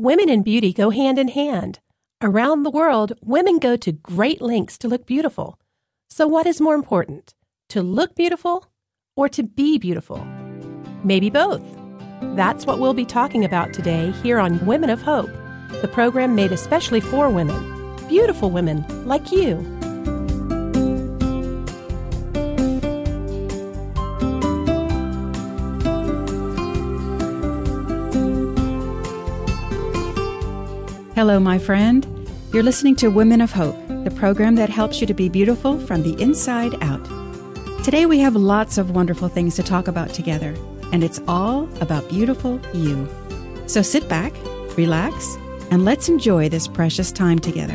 Women and beauty go hand in hand. Around the world, women go to great lengths to look beautiful. So what is more important, to look beautiful or to be beautiful? Maybe both. That's what we'll be talking about today here on Women of Hope, the program made especially for women, beautiful women like you. Hello, my friend. You're listening to Women of Hope, the program that helps you to be beautiful from the inside out. Today we have lots of wonderful things to talk about together, and it's all about beautiful you. So sit back, relax, and let's enjoy this precious time together.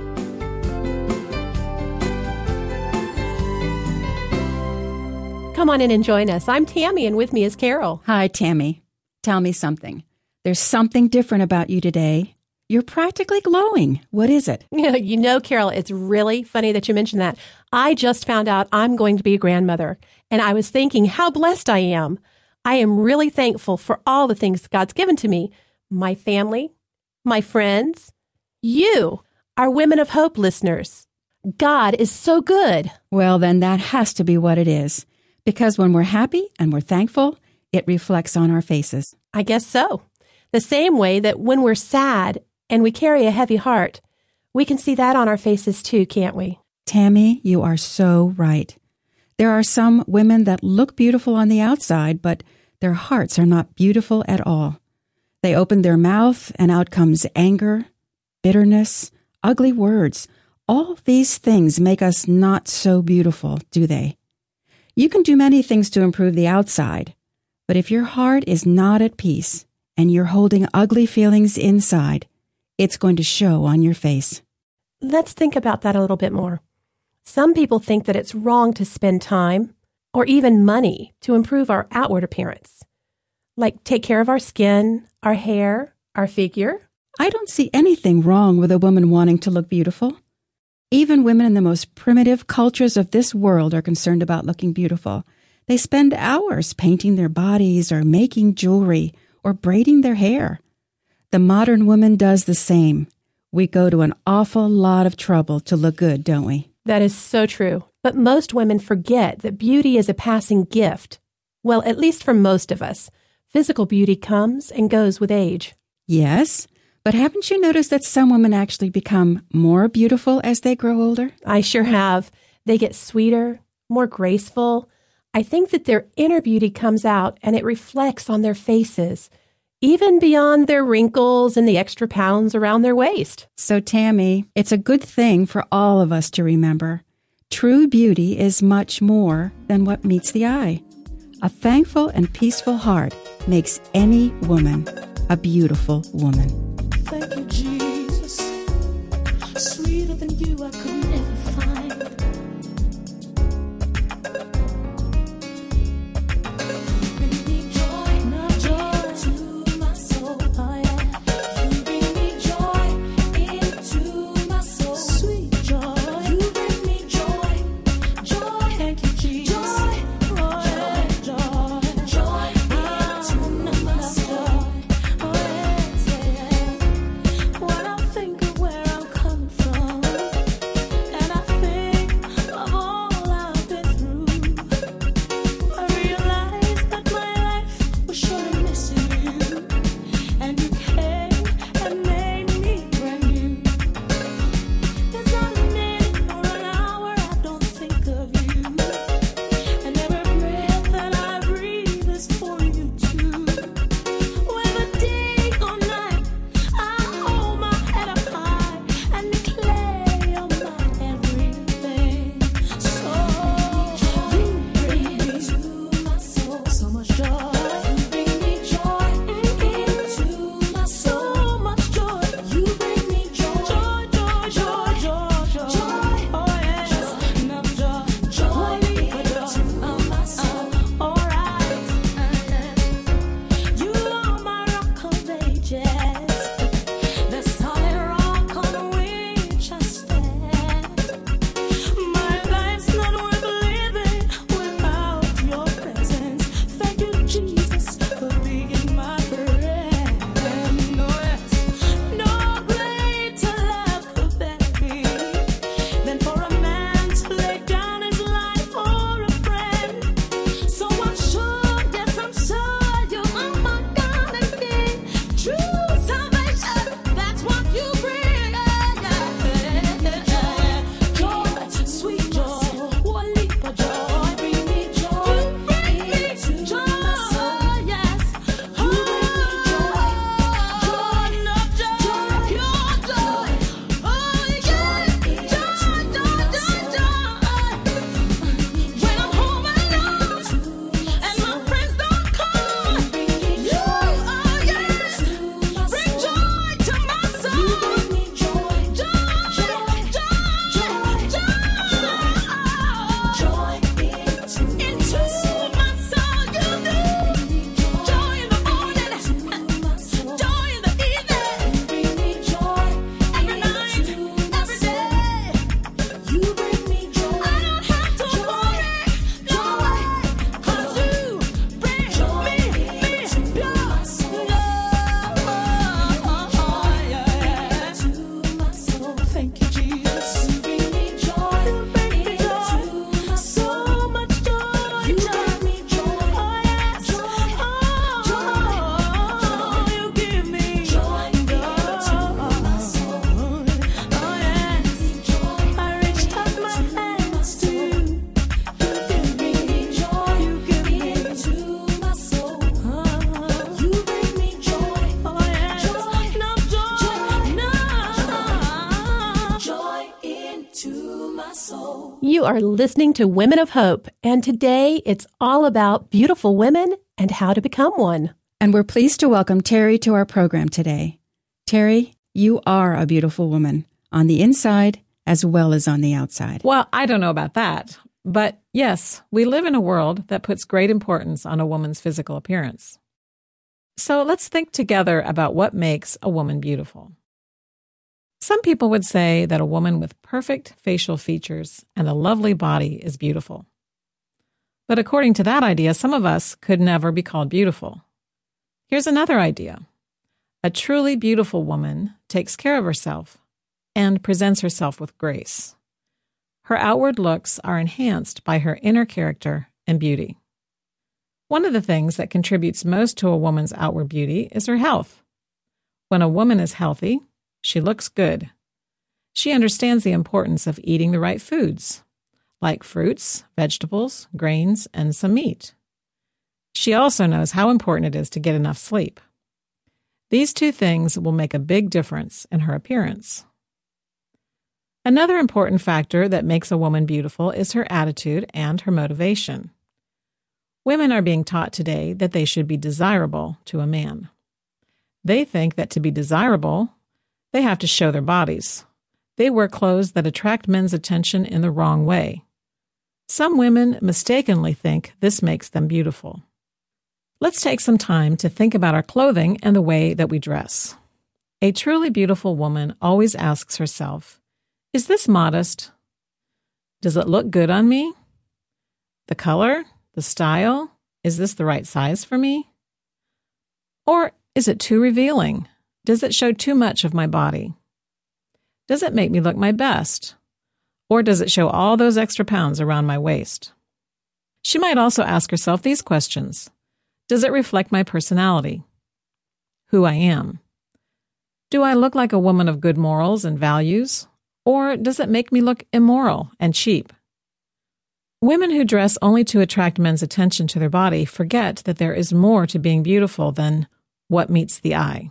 Come on in and join us. I'm Tammy, and with me is Carol. Hi, Tammy. Tell me something. There's something different about you today. You're practically glowing. What is it? You know, Carol, it's really funny that you mentioned that. I just found out I'm going to be a grandmother, and I was thinking how blessed I am. I am really thankful for all the things God's given to me. My family, my friends, you, our Women of Hope listeners. God is so good. Well, then that has to be what it is. Because when we're happy and we're thankful, it reflects on our faces. I guess so. The same way that when we're sad and we carry a heavy heart, we can see that on our faces too, can't we? Tammy, you are so right. There are some women that look beautiful on the outside, but their hearts are not beautiful at all. They open their mouth and out comes anger, bitterness, ugly words. All these things make us not so beautiful, do they? You can do many things to improve the outside, but if your heart is not at peace and you're holding ugly feelings inside, it's going to show on your face. Let's think about that a little bit more. Some people think that it's wrong to spend time or even money to improve our outward appearance, like take care of our skin, our hair, our figure. I don't see anything wrong with a woman wanting to look beautiful. Even women in the most primitive cultures of this world are concerned about looking beautiful. They spend hours painting their bodies or making jewelry or braiding their hair. The modern woman does the same. We go to an awful lot of trouble to look good, don't we? That is so true. But most women forget that beauty is a passing gift. Well, at least for most of us. Physical beauty comes and goes with age. Yes, but haven't you noticed that some women actually become more beautiful as they grow older? I sure have. They get sweeter, more graceful. I think that their inner beauty comes out and it reflects on their faces, even beyond their wrinkles and the extra pounds around their waist. So, Tammy, it's a good thing for all of us to remember. True beauty is much more than what meets the eye. A thankful and peaceful heart makes any woman a beautiful woman. Thank you, Jesus. Sweeter than you I could never find. Bring me joy, not joy to my soul. Oh, yeah. You bring me joy into my soul. Sweet joy. You bring me joy. Joy. Thank you, Jesus. Joy. Oh, yeah. Joy. Joy into my soul. Oh, yes, yeah. When I think of where I'm coming from, and I think You are listening to Women of Hope, and today it's all about beautiful women and how to become one. And we're pleased to welcome Terry to our program today. Terry, you are a beautiful woman on the inside as well as on the outside. Well, I don't know about that. But yes, we live in a world that puts great importance on a woman's physical appearance. So let's think together about what makes a woman beautiful. Some people would say that a woman with perfect facial features and a lovely body is beautiful. But according to that idea, some of us could never be called beautiful. Here's another idea. A truly beautiful woman takes care of herself and presents herself with grace. Her outward looks are enhanced by her inner character and beauty. One of the things that contributes most to a woman's outward beauty is her health. When a woman is healthy, she looks good. She understands the importance of eating the right foods, like fruits, vegetables, grains, and some meat. She also knows how important it is to get enough sleep. These two things will make a big difference in her appearance. Another important factor that makes a woman beautiful is her attitude and her motivation. Women are being taught today that they should be desirable to a man. They think that to be desirable, they have to show their bodies. They wear clothes that attract men's attention in the wrong way. Some women mistakenly think this makes them beautiful. Let's take some time to think about our clothing and the way that we dress. A truly beautiful woman always asks herself, is this modest? Does it look good on me? The color? The style? Is this the right size for me? Or is it too revealing? Does it show too much of my body? Does it make me look my best? Or does it show all those extra pounds around my waist? She might also ask herself these questions. Does it reflect my personality? Who I am? Do I look like a woman of good morals and values? Or does it make me look immoral and cheap? Women who dress only to attract men's attention to their body forget that there is more to being beautiful than what meets the eye.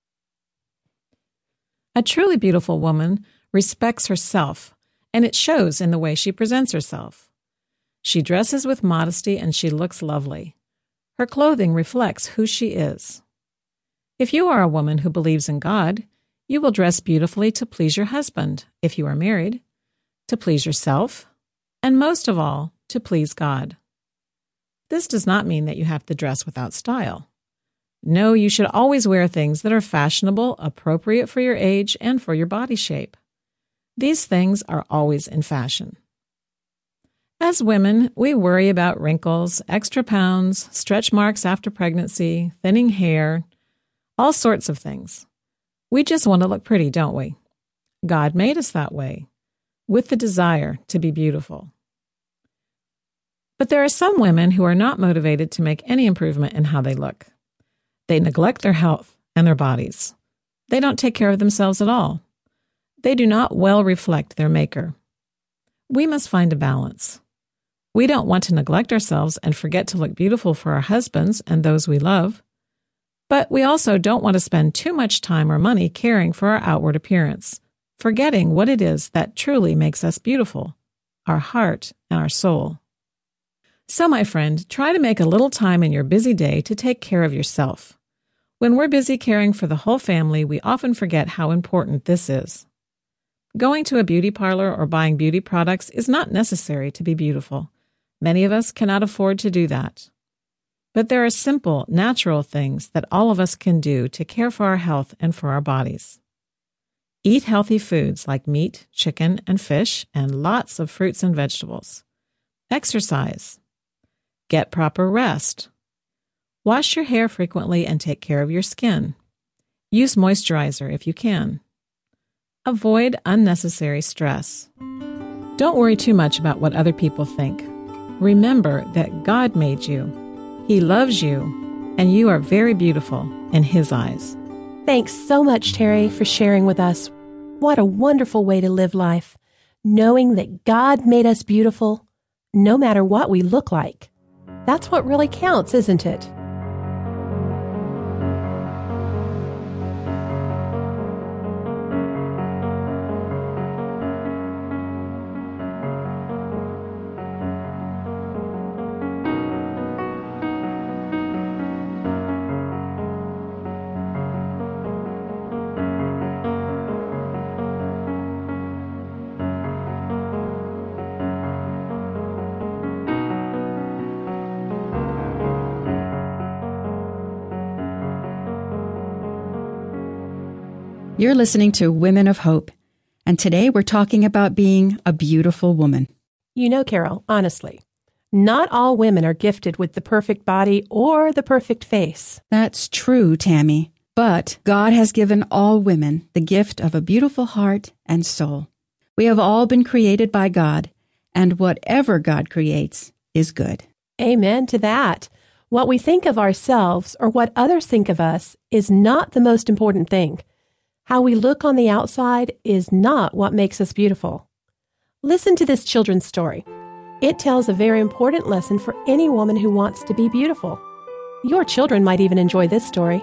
A truly beautiful woman respects herself, and it shows in the way she presents herself. She dresses with modesty and she looks lovely. Her clothing reflects who she is. If you are a woman who believes in God, you will dress beautifully to please your husband, if you are married, to please yourself, and most of all, to please God. This does not mean that you have to dress without style. No, you should always wear things that are fashionable, appropriate for your age, and for your body shape. These things are always in fashion. As women, we worry about wrinkles, extra pounds, stretch marks after pregnancy, thinning hair, all sorts of things. We just want to look pretty, don't we? God made us that way, with the desire to be beautiful. But there are some women who are not motivated to make any improvement in how they look. They neglect their health and their bodies. They don't take care of themselves at all. They do not well reflect their maker. We must find a balance. We don't want to neglect ourselves and forget to look beautiful for our husbands and those we love. But we also don't want to spend too much time or money caring for our outward appearance, forgetting what it is that truly makes us beautiful, our heart and our soul. So, my friend, try to make a little time in your busy day to take care of yourself. When we're busy caring for the whole family, we often forget how important this is. Going to a beauty parlor or buying beauty products is not necessary to be beautiful. Many of us cannot afford to do that. But there are simple, natural things that all of us can do to care for our health and for our bodies. Eat healthy foods like meat, chicken, and fish, and lots of fruits and vegetables. Exercise. Get proper rest. Wash your hair frequently and take care of your skin. Use moisturizer if you can. Avoid unnecessary stress. Don't worry too much about what other people think. Remember that God made you. He loves you, and you are very beautiful in His eyes. Thanks so much, Terry, for sharing with us. What a wonderful way to live life, knowing that God made us beautiful, no matter what we look like. That's what really counts, isn't it? You're listening to Women of Hope, and today we're talking about being a beautiful woman. You know, Carol, honestly, not all women are gifted with the perfect body or the perfect face. That's true, Tammy. But God has given all women the gift of a beautiful heart and soul. We have all been created by God, and whatever God creates is good. Amen to that. What we think of ourselves or what others think of us is not the most important thing. How we look on the outside is not what makes us beautiful. Listen to this children's story. It tells a very important lesson for any woman who wants to be beautiful. Your children might even enjoy this story.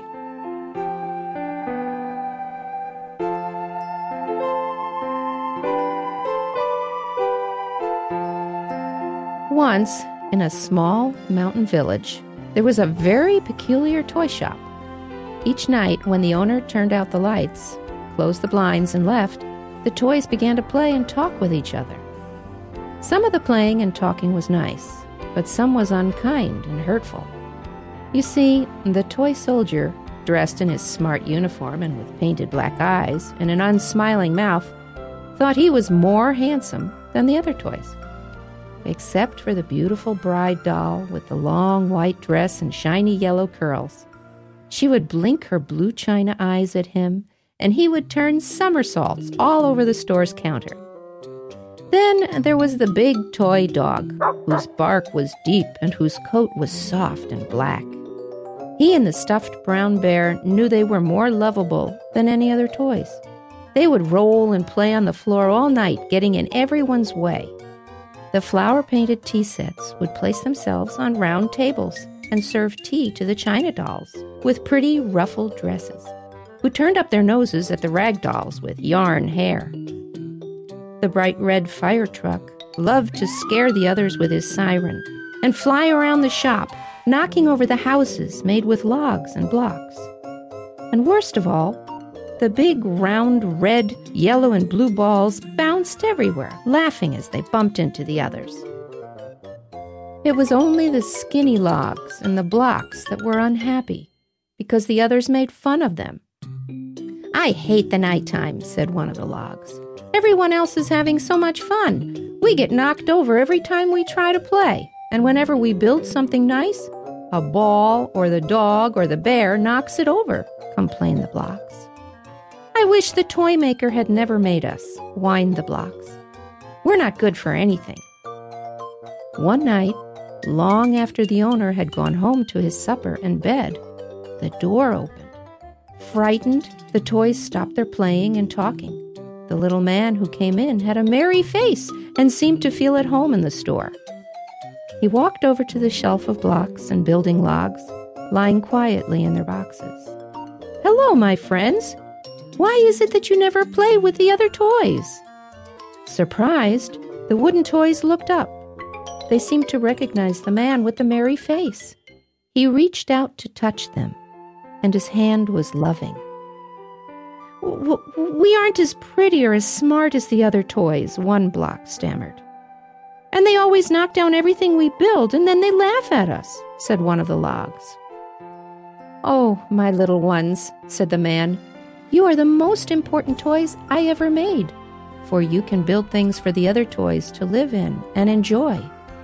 Once, in a small mountain village, there was a very peculiar toy shop. Each night, when the owner turned out the lights, closed the blinds, and left, the toys began to play and talk with each other. Some of the playing and talking was nice, but some was unkind and hurtful. You see, the toy soldier, dressed in his smart uniform and with painted black eyes and an unsmiling mouth, thought he was more handsome than the other toys. Except for the beautiful bride doll with the long white dress and shiny yellow curls. She would blink her blue china eyes at him, and he would turn somersaults all over the store's counter. Then there was the big toy dog, whose bark was deep and whose coat was soft and black. He and the stuffed brown bear knew they were more lovable than any other toys. They would roll and play on the floor all night, getting in everyone's way. The flower-painted tea sets would place themselves on round tables and serve tea to the china dolls with pretty ruffled dresses, who turned up their noses at the rag dolls with yarn hair. The bright red fire truck loved to scare the others with his siren and fly around the shop, knocking over the houses made with logs and blocks. And worst of all, the big, round, red, yellow, and blue balls bounced everywhere, laughing as they bumped into the others. It was only the skinny logs and the blocks that were unhappy, because the others made fun of them. "I hate the nighttime," said one of the logs. "Everyone else is having so much fun. We get knocked over every time we try to play, and whenever we build something nice, a ball or the dog or the bear knocks it over," complained the blocks. "I wish the toy maker had never made us," whined the blocks. "We're not good for anything." One night, long after the owner had gone home to his supper and bed, the door opened. Frightened, the toys stopped their playing and talking. The little man who came in had a merry face and seemed to feel at home in the store. He walked over to the shelf of blocks and building logs, lying quietly in their boxes. "Hello, my friends. Why is it that you never play with the other toys?" Surprised, the wooden toys looked up. They seemed to recognize the man with the merry face. He reached out to touch them, and his hand was loving. We aren't as pretty or as smart as the other toys," one block stammered. "And they always knock down everything we build, and then they laugh at us," said one of the logs. "Oh, my little ones," said the man, "you are the most important toys I ever made, for you can build things for the other toys to live in and enjoy."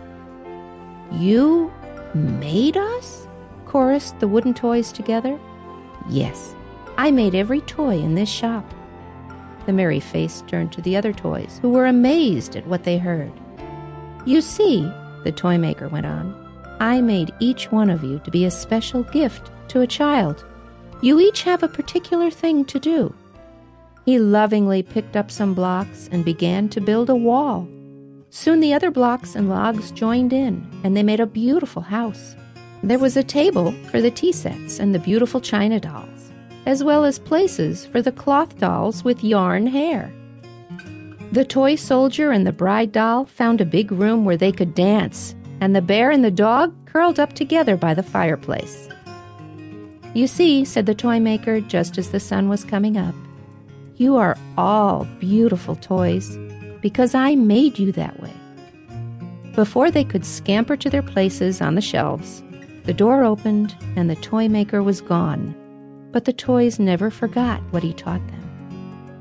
"You made us?" chorused the wooden toys together. "Yes, I made every toy in this shop." The merry face turned to the other toys, who were amazed at what they heard. "You see," the toy maker went on, "I made each one of you to be a special gift to a child. You each have a particular thing to do." He lovingly picked up some blocks and began to build a wall. Soon the other blocks and logs joined in, and they made a beautiful house. There was a table for the tea sets and the beautiful china dolls, as well as places for the cloth dolls with yarn hair. The toy soldier and the bride doll found a big room where they could dance, and the bear and the dog curled up together by the fireplace. "You see," said the toy maker just as the sun was coming up, "you are all beautiful toys because I made you that way." Before they could scamper to their places on the shelves, the door opened and the toy maker was gone. But the toys never forgot what he taught them.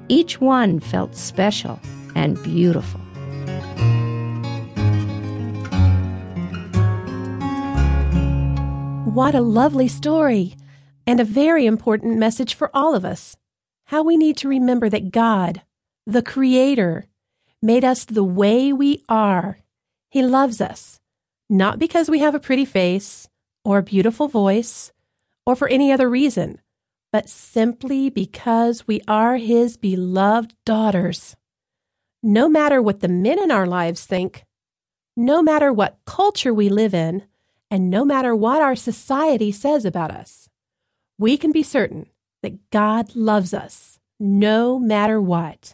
Each one felt special and beautiful. What a lovely story, and a very important message for all of us. How we need to remember that God, the Creator, made us the way we are. He loves us, not because we have a pretty face or a beautiful voice or for any other reason, but simply because we are His beloved daughters. No matter what the men in our lives think, no matter what culture we live in, and no matter what our society says about us, we can be certain that God loves us no matter what.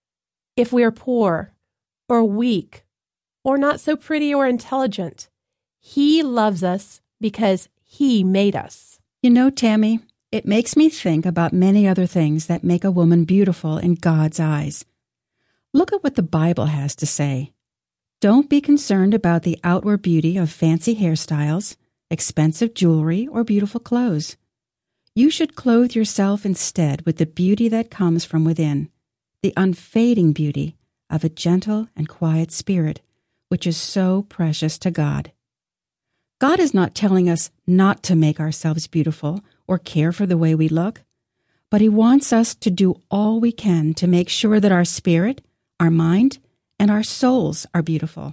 If we are poor or weak or not so pretty or intelligent, He loves us because He made us. You know, Tammy, it makes me think about many other things that make a woman beautiful in God's eyes. Look at what the Bible has to say. Don't be concerned about the outward beauty of fancy hairstyles, expensive jewelry, or beautiful clothes. You should clothe yourself instead with the beauty that comes from within, the unfading beauty of a gentle and quiet spirit, which is so precious to God. God is not telling us not to make ourselves beautiful or care for the way we look, but He wants us to do all we can to make sure that our spirit, our mind, and our souls are beautiful.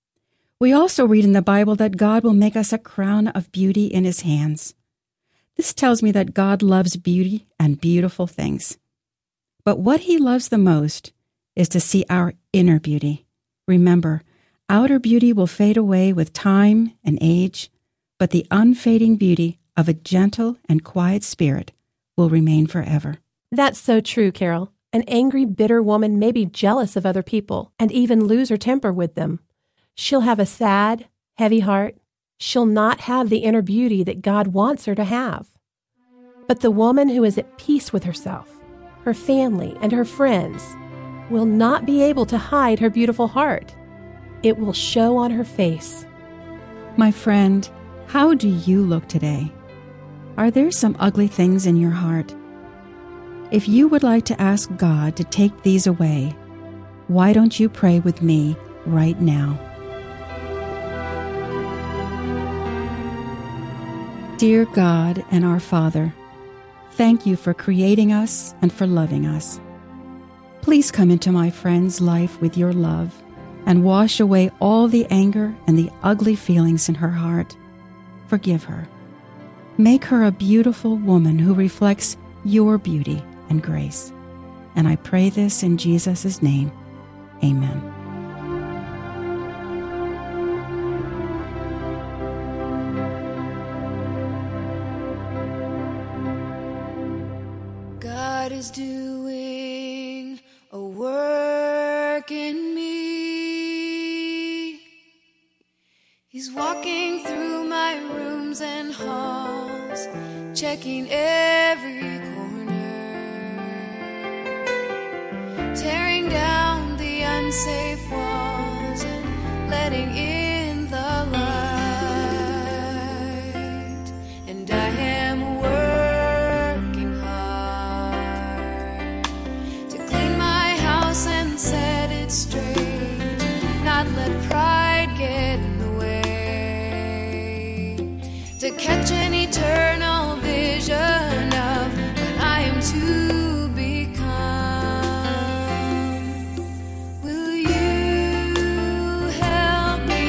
We also read in the Bible that God will make us a crown of beauty in His hands. This tells me that God loves beauty and beautiful things. But what He loves the most is to see our inner beauty. Remember, outer beauty will fade away with time and age, but the unfading beauty of a gentle and quiet spirit will remain forever. That's so true, Carol. An angry, bitter woman may be jealous of other people and even lose her temper with them. She'll have a sad, heavy heart. She'll not have the inner beauty that God wants her to have. But the woman who is at peace with herself, her family, and her friends will not be able to hide her beautiful heart. It will show on her face. My friend, how do you look today? Are there some ugly things in your heart? If you would like to ask God to take these away, why don't you pray with me right now? Dear God and our Father, thank you for creating us and for loving us. Please come into my friend's life with your love and wash away all the anger and the ugly feelings in her heart. Forgive her. Make her a beautiful woman who reflects your beauty and grace. And I pray this in Jesus' name. Amen. God is doing a work in me. He's walking through my rooms and halls, checking every tearing down the unsafe walls and letting in the light. And I am working hard to clean my house and set it straight, not let pride get in the way, to catch an eternal vision of what I am to become. Will you help me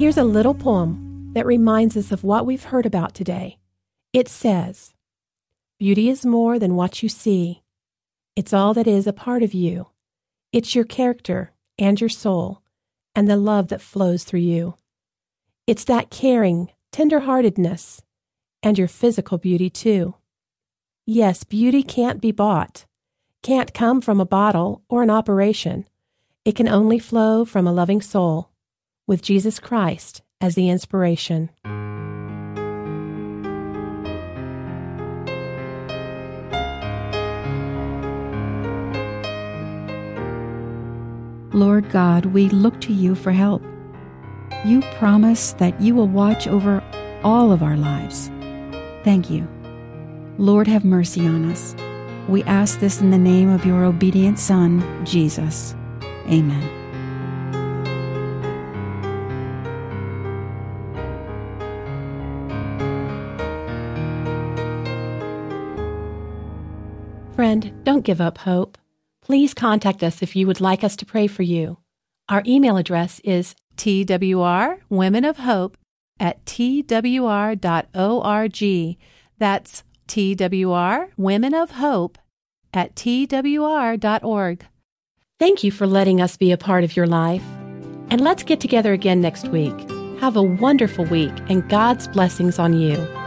Here's a little poem that reminds us of what we've heard about today. It says, "Beauty is more than what you see. It's all that is a part of you. It's your character and your soul and the love that flows through you. It's that caring, tender-heartedness and your physical beauty too. Yes, beauty can't be bought, can't come from a bottle or an operation. It can only flow from a loving soul, with Jesus Christ as the inspiration." Lord God, we look to you for help. You promise that you will watch over all of our lives. Thank you. Lord, have mercy on us. We ask this in the name of your obedient Son, Jesus. Amen. Friend, don't give up hope. Please contact us if you would like us to pray for you. Our email address is twrwomenofhope@twr.org. That's twrwomenofhope@twr.org. Thank you for letting us be a part of your life. And let's get together again next week. Have a wonderful week and God's blessings on you.